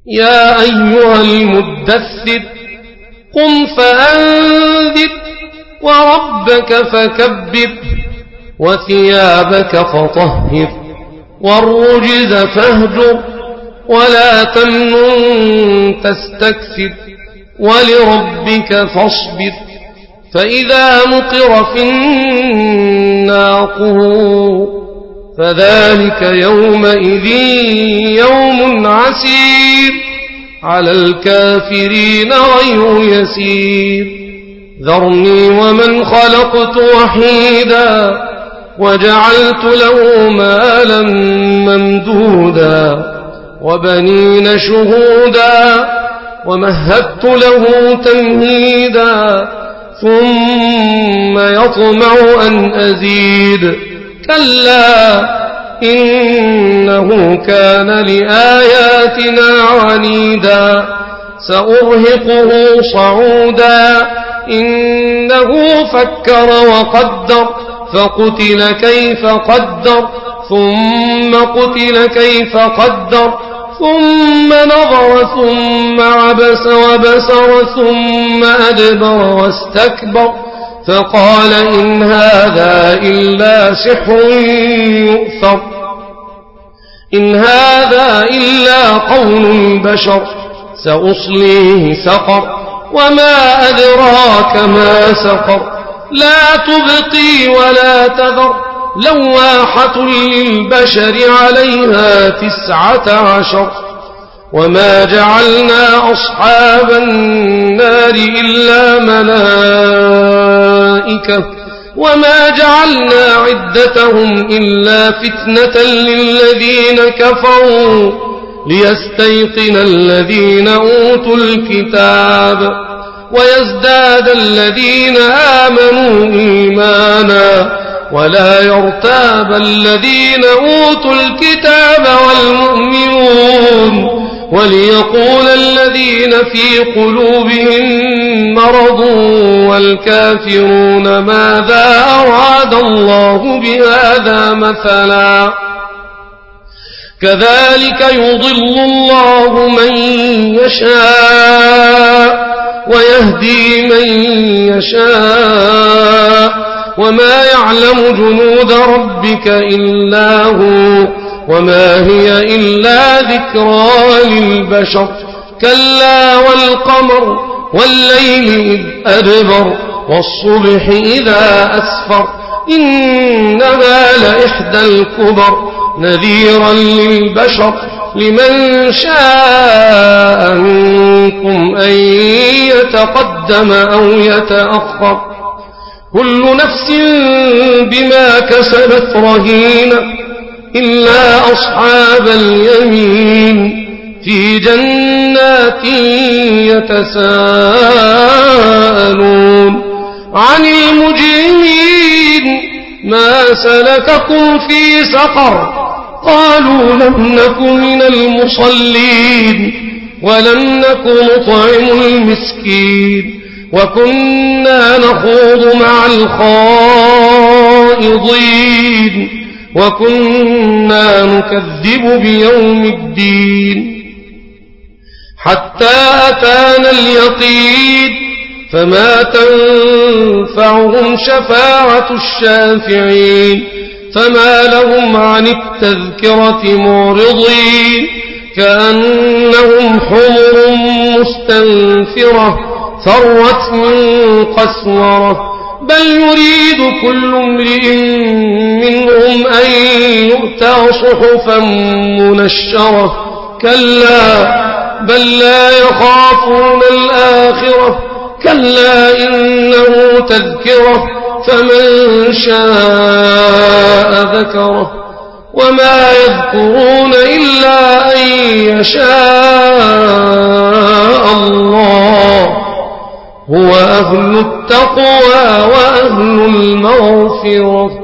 يا أيها المدثر قم فأنذر وربك فكبر وثيابك فطهر والرجز فاهجر ولا تمنن تستكثر ولربك فاصبر فإذا نقر في الناقور فذلك يومئذ يوم عسير على الكافرين غير يسير ذرني ومن خلقت وحيدا وجعلت له مالا ممدودا وبنين شهودا ومهدت له تمهيدا ثم يطمع أن أزيد كلا إنه كان لآياتنا عنيدا سأرهقه صعودا إنه فكر وقدر فقتل كيف قدر ثم قتل كيف قدر ثم نظر ثم عبس وبسر ثم أدبر واستكبر فقال إن هذا إلا سحر يؤثر إن هذا إلا قول البشر سأصليه سقر وما أدراك ما سقر لا تبقي ولا تذر لواحة للبشر عليها 19 وما جعلنا أصحاب النار إلا ملائكة وما جعلنا عدتهم إلا فتنة للذين كفروا ليستيقن الذين أوتوا الكتاب ويزداد الذين آمنوا إيمانا ولا يرتاب الذين أوتوا الكتاب والمؤمنون وليقول الذين في قلوبهم مرض والكافرون ماذا أراد الله بهذا مثلا كذلك يضل الله من يشاء ويهدي من يشاء وما يعلم جنود ربك إلا هو وما هي إلا ذكرى للبشر كلا والقمر والليل إذ أدبر والصبح إذا أسفر إنها لإحدى الكبر نذيرا للبشر لمن شاء منكم أن يتقدم أو يتأخر كل نفس بما كسبت رهينة إلا أصحاب اليمين في جنات يتساءلون عن المجرمين ما سلككم في سقر قالوا لم نك من المصلين ولم نك نطعم المسكين وكنا نخوض مع الخائضين وكنا نكذب بيوم الدين حتى أتانا اليقين فما تنفعهم شفاعة الشافعين فما لهم عن التذكرة معرضين كأنهم حمر مستنفرة فرت من قسورة بل يريد كل امرئ منهم أن يؤتى صحفا منشرة كلا بل لا يخافون الآخرة كلا إنه تذكرة فمن شاء ذكره وما يذكرون إلا أن يشاء الله هو أهل التقوى وأهل المغفرة